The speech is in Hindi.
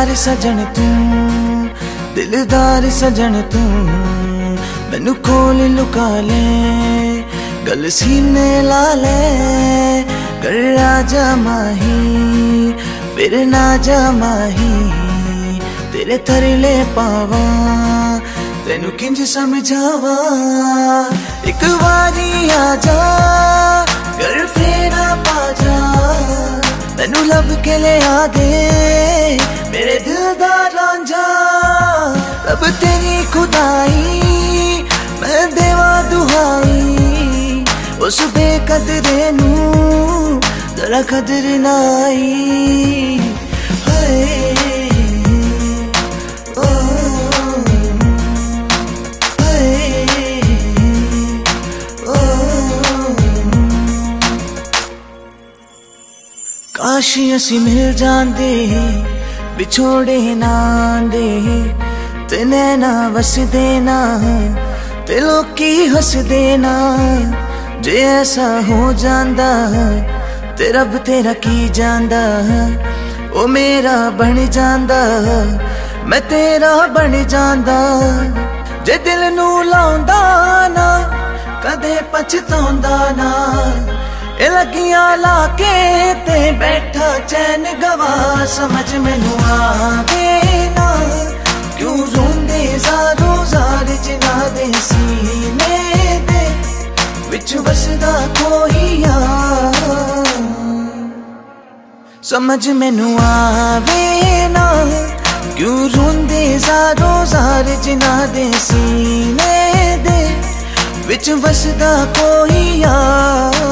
सजन तू, दिलदार सजन तू, मैनू कोल लुका ले, गल सीने ला ले, कर आजा माही, फिर ना जा माही, तेरे तरले पावा, तेनू किंज समझावा, एक बारी आजा, कर फेरा पाजा, मैनू लब के ले आ दे, मेरे दिल दा रांझा, रब तेरी खुदाई, मैं देवा दुहाई, उस बेकदरे नू जरा कदर नाई। काश असी मिल जांदे, विछोड़े ना आंदे, ते नैना वसदे ना, ते लोकी हसदे ना, जे ऐसा हो जांदा, ते रब तेरा की जांदा, ओ मेरा बन जांदा, मैं तेरा बन जांदा, जे दिल नू लाउंदा ना, कदे पछताउंदा ना, ए लगियां लाके ते बैठा चैन गवा, समझ मैनू आवे ना, क्यों रोंदे ज़ारो ज़ार जिना दे सीने दे, विच वसदा कोई यार, समझ मैनू आवे ना, क्यों रोंदे ज़ारो ज़ार जिना दे सीने दे, विच वसदा कोई यार।